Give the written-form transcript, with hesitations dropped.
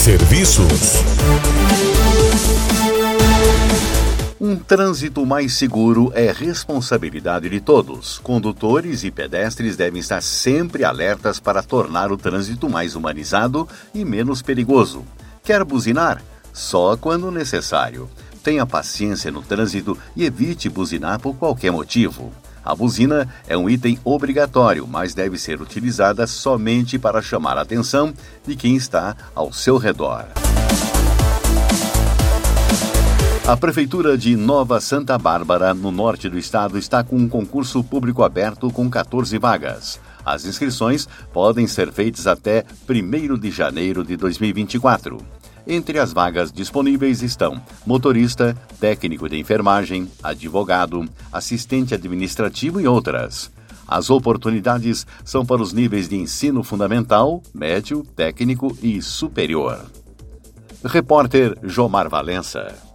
Serviços. Um trânsito mais seguro é responsabilidade de todos. Condutores e pedestres devem estar sempre alertas para tornar o trânsito mais humanizado e menos perigoso. Quer buzinar? Só quando necessário. Tenha paciência no trânsito e evite buzinar por qualquer motivo. A buzina é um item obrigatório, mas deve ser utilizada somente para chamar a atenção de quem está ao seu redor. A Prefeitura de Nova Santa Bárbara, no norte do estado, está com um concurso público aberto com 14 vagas. As inscrições podem ser feitas até 1º de janeiro de 2024. Entre as vagas disponíveis estão motorista, técnico de enfermagem, advogado, assistente administrativo e outras. As oportunidades são para os níveis de ensino fundamental, médio, técnico e superior. Repórter Jomar Valença.